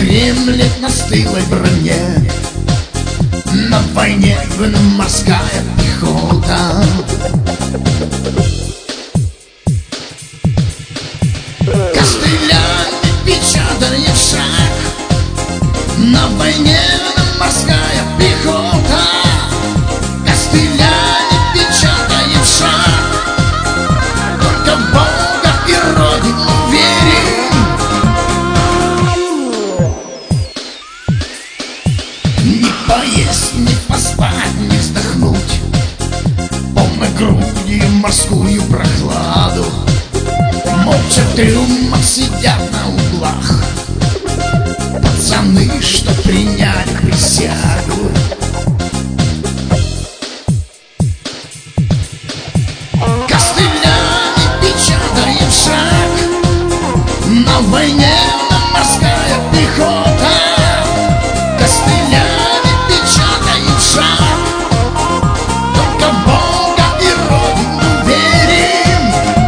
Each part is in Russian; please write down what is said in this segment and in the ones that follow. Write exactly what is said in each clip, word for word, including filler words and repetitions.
дремлет на стылой броне. На войне морская пехота. Костылями печатает шаг. На войне морская пехота. Костылями печатает шаг. Только в Бога и Родину верим. Не поесть, не поспать, не вздохнуть полной грудью морскую прохладу. Молча в трюмах сидят на углах пацаны, что приняли присягу. Костылями печатает шаг. На войне морская пехота. Костылями печатает шаг. Только в Бога и Родину верим.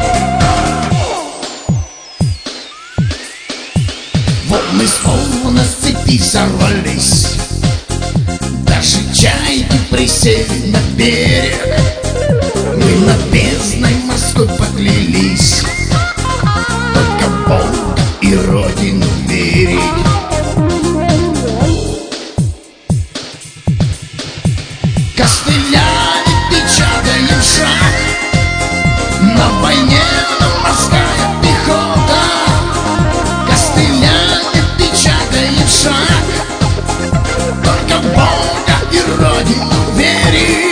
Волны словно с цепи сорвались. Даже чайки присели на берег. Мы над бездной морской поклялись только в Бога и Родину верить. Костылями печатаем шаг. На войне морская пехота. Костылями печатаем шаг. Только в Бога и Родину верим.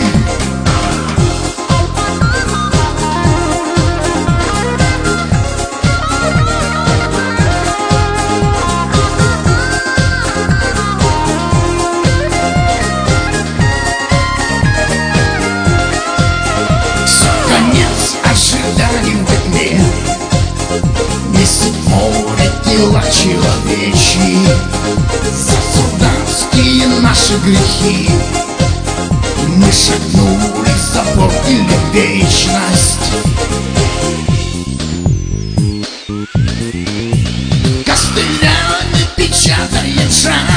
Ожидаем во тьме. Несет море тела человечьи. За солдатские наши грехи мы шагнули за борт или вечность. Костылями печатает шаг.